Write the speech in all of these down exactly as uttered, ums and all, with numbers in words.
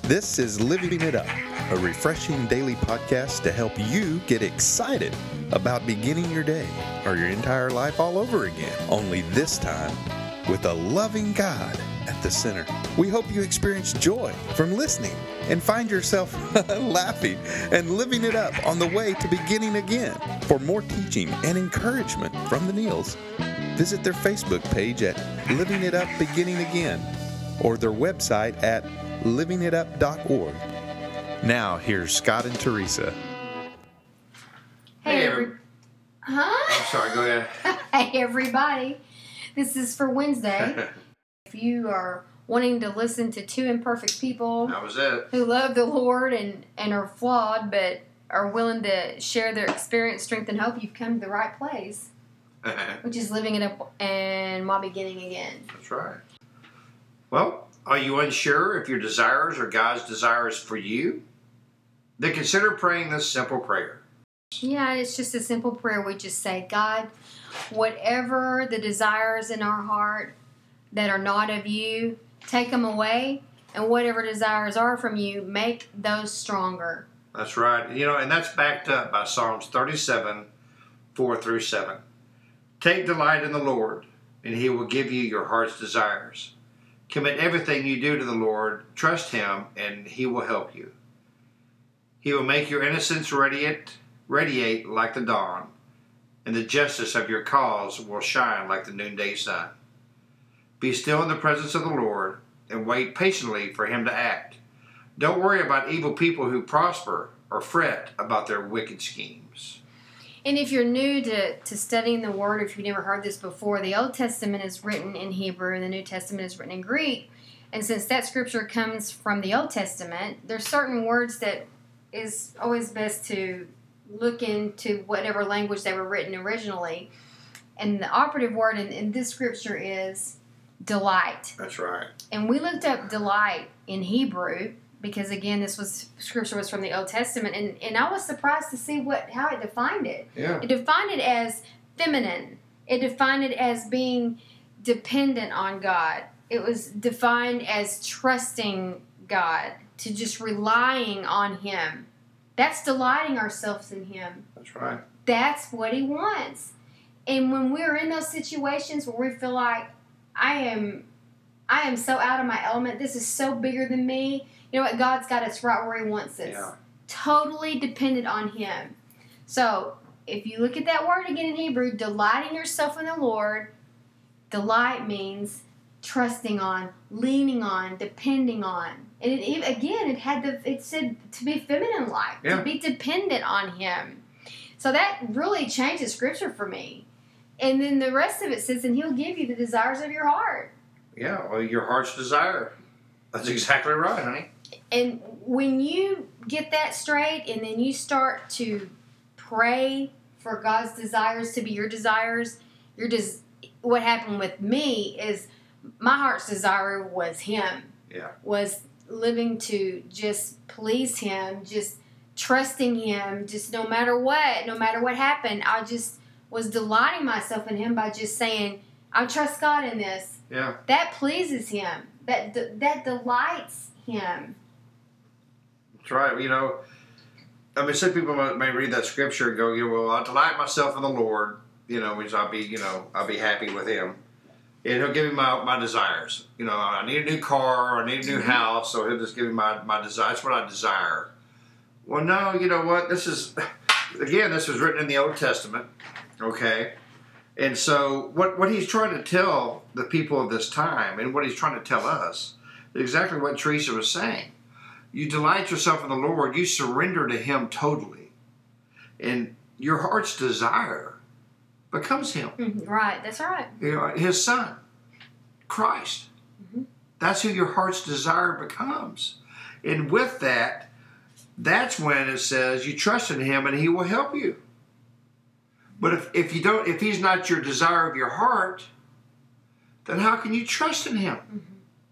This is Living It Up, a refreshing daily podcast to help you get excited about beginning your day or your entire life all over again, only this time with a loving God at the center. We hope you experience joy from listening and find yourself laughing and living it up on the way to beginning again. For more teaching and encouragement from the Neils, visit their Facebook page at Living It Up Beginning Again or their website at living it up dot org. Now, here's Scott and Teresa. Hey, Hey, every- every- huh? I'm sorry, go ahead. Hey, everybody. This is for Wednesday. If you are wanting to listen to two imperfect people That was it. who love the Lord and, and are flawed, but are willing to share their experience, strength, and hope, you've come to the right place, which is living it up and while beginning again. That's right. Well, are you unsure if your desires are God's desires for you? Then consider praying this simple prayer. Yeah, it's just a simple prayer. We just say, God, whatever the desires in our heart that are not of you, take them away, and whatever desires are from you, make those stronger. That's right. You know, and that's backed up by Psalms thirty-seven, four through seven. Take delight in the Lord, and He will give you your heart's desires. Commit everything you do to the Lord, trust Him, and He will help you. He will make your innocence radiate, radiate like the dawn, and the justice of your cause will shine like the noonday sun. Be still in the presence of the Lord, and wait patiently for Him to act. Don't worry about evil people who prosper, or fret about their wicked schemes. And if you're new to, to studying the Word, if you've never heard this before, the Old Testament is written in Hebrew and the New Testament is written in Greek. And since that scripture comes from the Old Testament, there's certain words that is always best to look into whatever language they were written originally. And the operative word in, in this scripture is delight. That's right. And we looked up delight in Hebrew because, again, this was scripture was from the Old Testament, and, and I was surprised to see what how it defined it. Yeah. It defined it as feminine. It defined it as being dependent on God. It was defined as trusting God, to just relying on Him. That's delighting ourselves in Him. That's right. That's what He wants. And when we're in those situations where we feel like, I am, I am so out of my element, this is so bigger than me, you know what? God's got us right where He wants us. Yeah. Totally dependent on Him. So, if you look at that word again in Hebrew, delighting yourself in the Lord, delight means trusting on, leaning on, depending on. And it, again, it had the, it said to be feminine-like, Yeah. to be dependent on Him. So that really changes Scripture for me. And then the rest of it says, and He'll give you the desires of your heart. Yeah, well, your heart's desire. That's exactly right, honey. And when you get that straight and then you start to pray for God's desires to be your desires, your des- what happened with me is my heart's desire was Him. Yeah. Was living to just please Him, just trusting Him, just no matter what, no matter what happened, I just was delighting myself in Him by just saying, I trust God in this. Yeah. That pleases Him. That that delights Him. That's right. You know, I mean, some people may read that scripture and go, you know, well, I delight myself in the Lord, you know, which I'll be, you know, I'll be happy with Him. And He'll give me my, my desires. You know, I need a new car, or I need a new house, so He'll just give me my, my desire. That's what I desire. Well, no, you know what? This is, again, this was written in the Old Testament, okay? And so what, what He's trying to tell the people of this time, and what He's trying to tell us, is exactly what Teresa was saying. You delight yourself in the Lord, you surrender to Him totally. And your heart's desire becomes Him. Mm-hmm. Right, that's right. You know, His Son, Christ. Mm-hmm. That's who your heart's desire becomes. And with that, that's when it says you trust in Him and He will help you. But if, if you don't, if He's not your desire of your heart, then how can you trust in Him? Mm-hmm.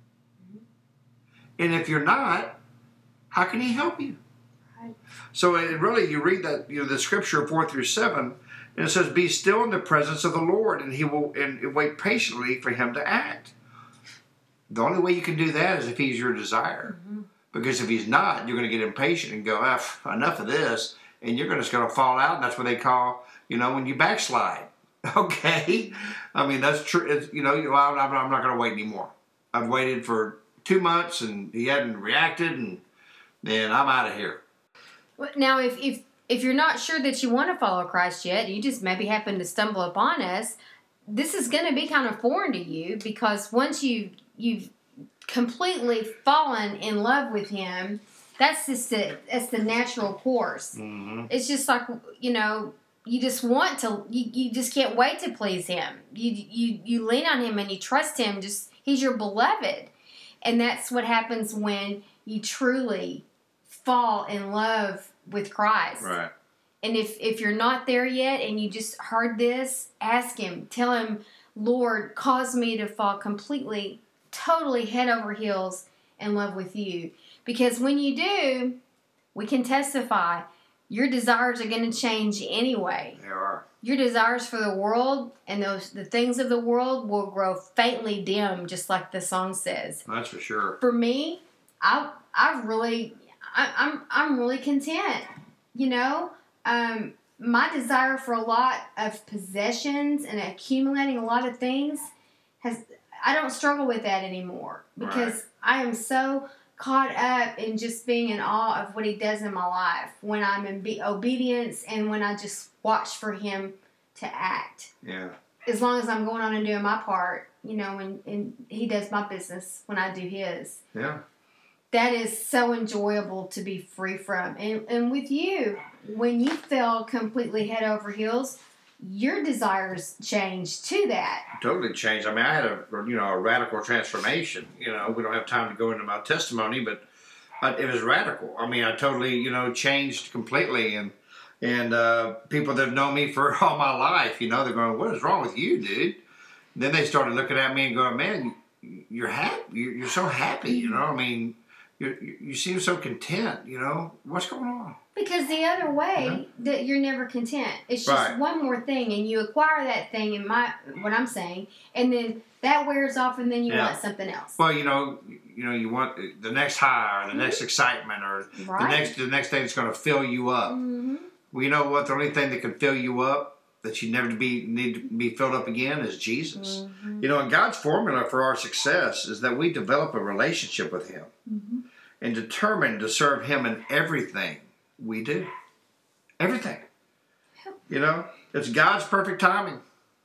And if you're not, how can He help you? Right. So it really, you read that, you know, the scripture four through seven, and it says, "Be still in the presence of the Lord, and He will, and wait patiently for Him to act." The only way you can do that is if He's your desire, Mm-hmm. Because if he's not, you're going to get impatient and go, ah, enough of this, and you're gonna, just going to fall out, and that's what they call, you know, when you backslide. Okay? I mean, that's true. It's, you know, you, well, I'm, I'm not going to wait anymore. I've waited for two months, and he hadn't reacted, and then I'm out of here. Now, if, if, if you're not sure that you want to follow Christ yet, you just maybe happen to stumble upon us, this is going to be kind of foreign to you, because once you, you've completely fallen in love with him, that's just the, that's the natural course. Mm-hmm. It's just like, you know, you just want to, you, you just can't wait to please him. You, you, you lean on him and you trust him. Just, he's your beloved. And that's what happens when you truly fall in love with Christ. Right. And if, if you're not there yet and you just heard this, ask him. Tell him, Lord, cause me to fall completely, totally head over heels in love with you. Because when you do, we can testify, your desires are going to change anyway. They are. Your desires for the world and those the things of the world will grow faintly dim, just like the song says. That's for sure. For me, I I really I, I'm I'm really content. You know, um, my desire for a lot of possessions and accumulating a lot of things has I don't struggle with that anymore, because right. I am so caught up in just being in awe of what he does in my life when I'm in be- obedience and when I just watch for him to act. Yeah. As long as I'm going on and doing my part, you know, and, and he does my business when I do his. Yeah. That is so enjoyable to be free from. And and with you, when you fell completely head over heels, your desires changed to that. Totally changed. I mean, I had a you know a radical transformation. You know, we don't have time to go into my testimony, but I, it was radical. I mean, I totally you know changed completely, and and uh, people that have known me for all my life, you know, they're going, "What is wrong with you, dude?" And then they started looking at me and going, "Man, you, you're happy. You're, you're so happy. You know, I mean, you you seem so content. You know, what's going on?" Because the other way, yeah. that you're never content. It's just right. one more thing, and you acquire that thing, in my what I'm saying, and then that wears off, and then you yeah. want something else. Well, you know, you know, you want the next high, or the mm-hmm. next excitement, or right. the next the next thing that's going to fill you up. Mm-hmm. Well, you know what? The only thing that can fill you up, that you never to be need to be filled up again, is Jesus. Mm-hmm. You know, and God's formula for our success is that we develop a relationship with Him, mm-hmm. and determine to serve Him in everything we do. Everything. You know, it's God's perfect timing,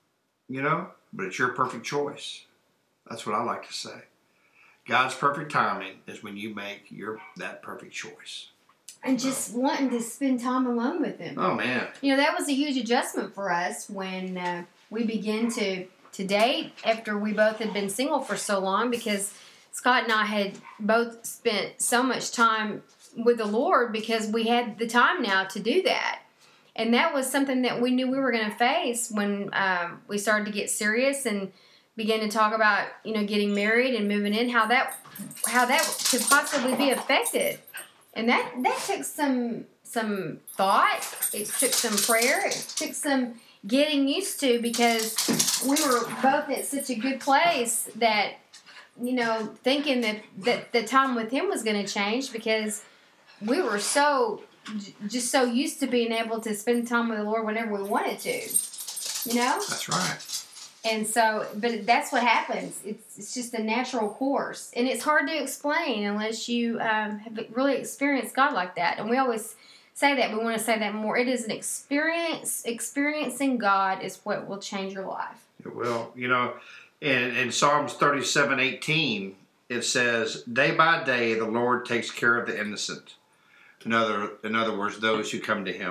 you know, but it's your perfect choice. That's what I like to say. God's perfect timing is when you make your that perfect choice. And just so. wanting to spend time alone with Him. Oh, man. You know, that was a huge adjustment for us when uh, we began to, to date after we both had been single for so long, because Scott and I had both spent so much time with the Lord because we had the time now to do that. And that was something that we knew we were going to face when um, we started to get serious and began to talk about, you know, getting married and moving in, how that how that could possibly be affected. And that, that took some some thought. It took some prayer. It took some getting used to, because we were both at such a good place that, you know, thinking that, that the time with Him was going to change, because we were so, just so used to being able to spend time with the Lord whenever we wanted to, you know? That's right. And so, but that's what happens. It's it's just a natural course. And it's hard to explain unless you um, have really experienced God like that. And we always say that. We want to say that more. It is an experience. Experiencing God is what will change your life. It will. You know, in, in Psalms thirty-seven eighteen, it says, "Day by day the Lord takes care of the innocent." In other, in other words, those who come to Him.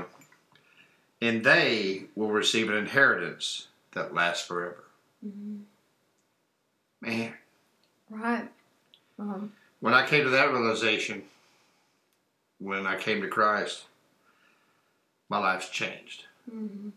And they will receive an inheritance that lasts forever. Mm-hmm. Man. Right. Uh-huh. When I came to that realization, when I came to Christ, my life's changed. Mm-hmm.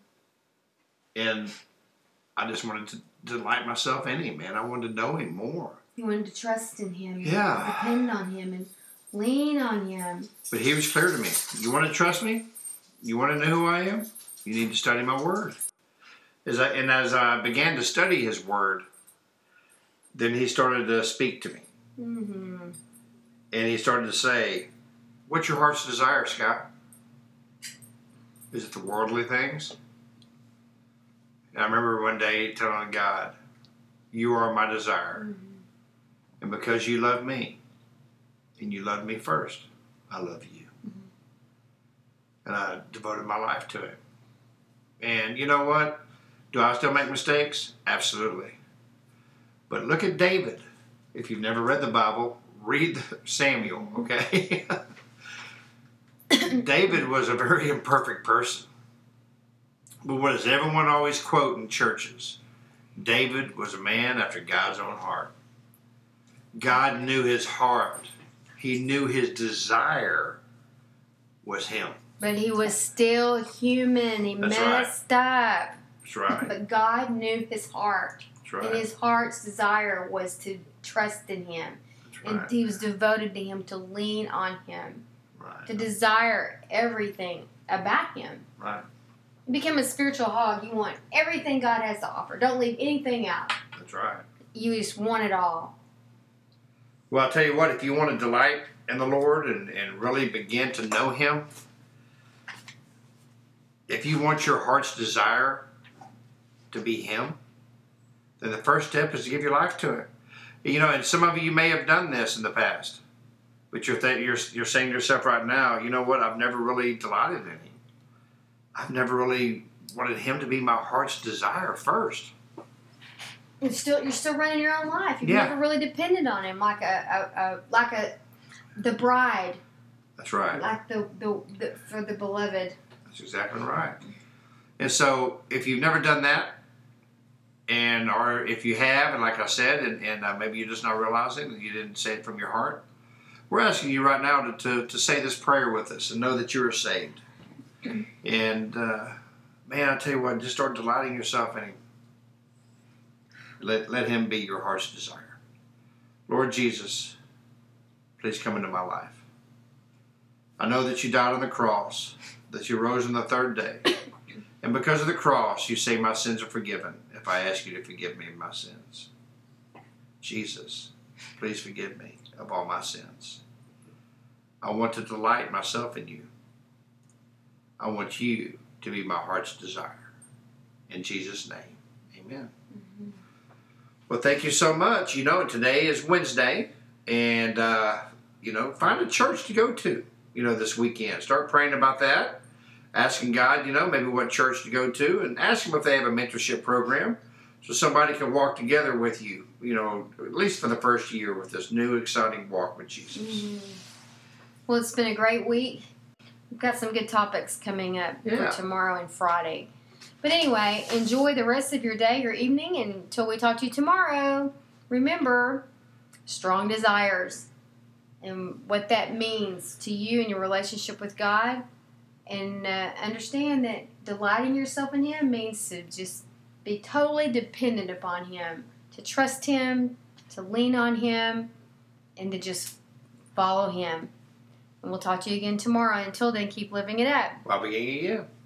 And I just wanted to delight myself in Him, man. I wanted to know Him more. You wanted to trust in Him. Yeah. Depend on Him and lean on Him. But He was clear to me. You want to trust me? You want to know who I am? You need to study my Word. As I, and as I began to study His Word, then He started to speak to me. Mm-hmm. And he started to say, what's your heart's desire, Scott? Is it the worldly things? And I remember one day telling God, you are my desire. Mm-hmm. And because you love me, and you love me first, I love you. Mm-hmm. And I devoted my life to it. And you know what? Do I still make mistakes? Absolutely. But look at David. If you've never read the Bible, read Samuel, okay? David was a very imperfect person. But what does everyone always quote in churches? David was a man after God's own heart. God knew his heart. He knew his desire was him. But he was still human. He That's messed right. up. That's right. But God knew his heart. That's right. And his heart's desire was to trust in him. That's right. And he was devoted to him, to lean on him. Right. To desire everything about him. Right. You become a spiritual hog. You want everything God has to offer. Don't leave anything out. That's right. You just want it all. Well, I'll tell you what, if you want to delight in the Lord and, and really begin to know him, if you want your heart's desire to be him, then the first step is to give your life to him. You know, and some of you may have done this in the past, but you're, th- you're, you're saying to yourself right now, you know what, I've never really delighted in him. I've never really wanted him to be my heart's desire first. You're still, you're still running your own life. You've Yeah. never really depended on him like a, a, a like a the bride. That's right. Like the, the, the for the beloved. That's exactly right. And so, if you've never done that, and or if you have, and like I said, and, and uh, maybe you're just not realizing that you didn't say it from your heart, we're asking you right now to, to, to say this prayer with us and know that you are saved. And uh, man, I tell you what, just start delighting yourself in him. Let, let him be your heart's desire. Lord Jesus, please come into my life. I know that you died on the cross, that you rose on the third day. And because of the cross, you say my sins are forgiven if I ask you to forgive me of my sins. Jesus, please forgive me of all my sins. I want to delight myself in you. I want you to be my heart's desire. In Jesus' name, amen. Mm-hmm. Well, thank you so much. You know, today is Wednesday, and, uh, you know, find a church to go to, you know, this weekend. Start praying about that, asking God, you know, maybe what church to go to, and ask them if they have a mentorship program so somebody can walk together with you, you know, at least for the first year with this new exciting walk with Jesus. Mm-hmm. Well, it's been a great week. We've got some good topics coming up Yeah. for tomorrow and Friday. But anyway, enjoy the rest of your day, your evening, and until we talk to you tomorrow. Remember, strong desires and what that means to you and your relationship with God. And uh, understand that delighting yourself in him means to just be totally dependent upon him, to trust him, to lean on him, and to just follow him. And we'll talk to you again tomorrow. Until then, keep living it up. I'll be again.